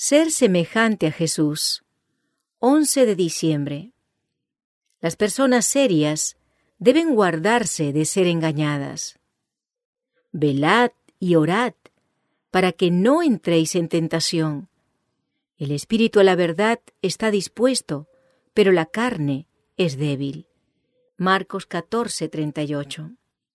Ser semejante a Jesús. 11 de diciembre. Las personas serias deben guardarse de ser engañadas. Velad y orad para que no entréis en tentación. El espíritu a la verdad está dispuesto, pero la carne es débil. Marcos 14:38.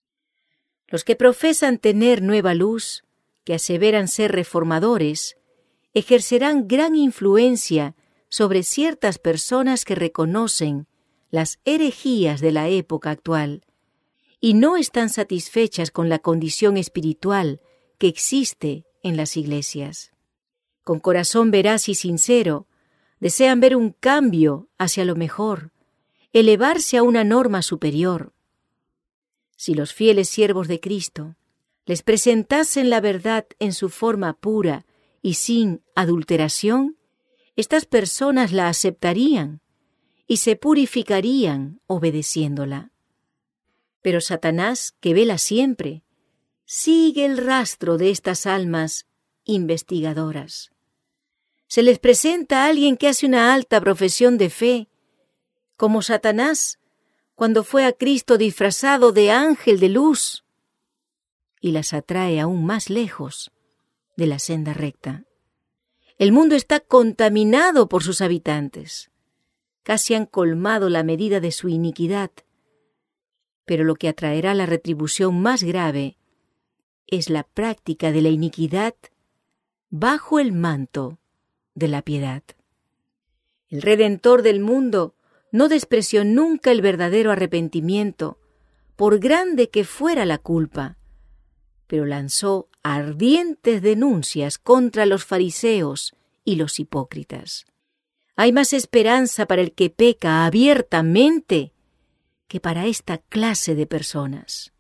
Los que profesan tener nueva luz, que aseveran ser reformadores, ejercerán gran influencia sobre ciertas personas que reconocen las herejías de la época actual y no están satisfechas con la condición espiritual que existe en las iglesias. Con corazón veraz y sincero, desean ver un cambio hacia lo mejor, elevarse a una norma superior. Si los fieles siervos de Cristo les presentasen la verdad en su forma pura y sin adulteración, estas personas la aceptarían y se purificarían obedeciéndola. Pero Satanás, que vela siempre, sigue el rastro de estas almas investigadoras. Se les presenta a alguien que hace una alta profesión de fe, como Satanás cuando fue a Cristo disfrazado de ángel de luz, y las atrae aún más lejos de la senda recta. El mundo está contaminado por sus habitantes. Casi han colmado la medida de su iniquidad, pero lo que atraerá la retribución más grave es la práctica de la iniquidad bajo el manto de la piedad. El Redentor del mundo no despreció nunca el verdadero arrepentimiento, por grande que fuera la culpa, pero lanzó ardientes denuncias contra los fariseos y los hipócritas. Hay más esperanza para el que peca abiertamente que para esta clase de personas.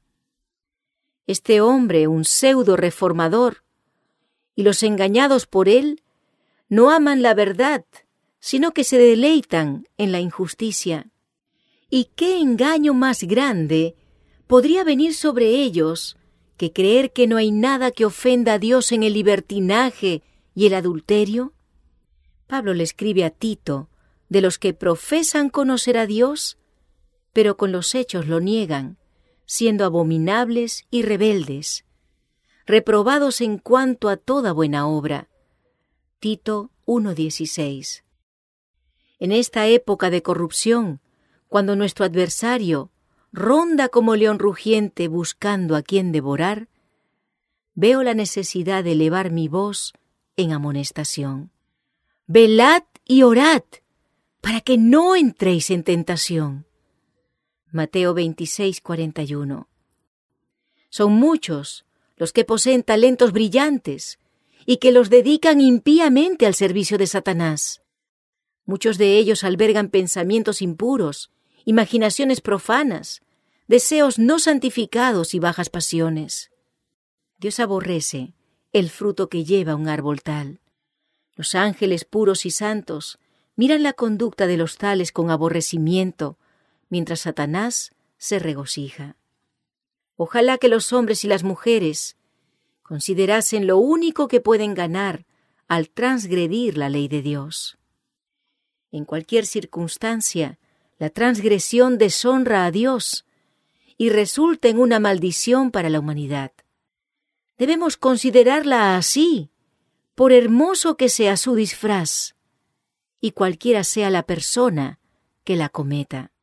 Este hombre, un pseudo reformador, y los engañados por él, no aman la verdad, sino que se deleitan en la injusticia. ¿Y qué engaño más grande podría venir sobre ellos que creer que no hay nada que ofenda a Dios en el libertinaje y el adulterio? Pablo le escribe a Tito de los que profesan conocer a Dios, pero con los hechos lo niegan, siendo abominables y rebeldes, reprobados en cuanto a toda buena obra. Tito 1:16. En esta época de corrupción, cuando nuestro adversario ronda como león rugiente buscando a quien devorar, veo la necesidad de elevar mi voz en amonestación. Velad y orad para que no entréis en tentación. Mateo 26:41. Son muchos los que poseen talentos brillantes y que los dedican impíamente al servicio de Satanás. Muchos de ellos albergan pensamientos impuros, imaginaciones profanas, deseos no santificados y bajas pasiones. Dios aborrece el fruto que lleva un árbol tal. Los ángeles puros y santos miran la conducta de los tales con aborrecimiento, mientras Satanás se regocija. Ojalá que los hombres y las mujeres considerasen lo único que pueden ganar al transgredir la ley de Dios. En cualquier circunstancia, la transgresión deshonra a Dios y resulta en una maldición para la humanidad. Debemos considerarla así, por hermoso que sea su disfraz, y cualquiera sea la persona que la cometa.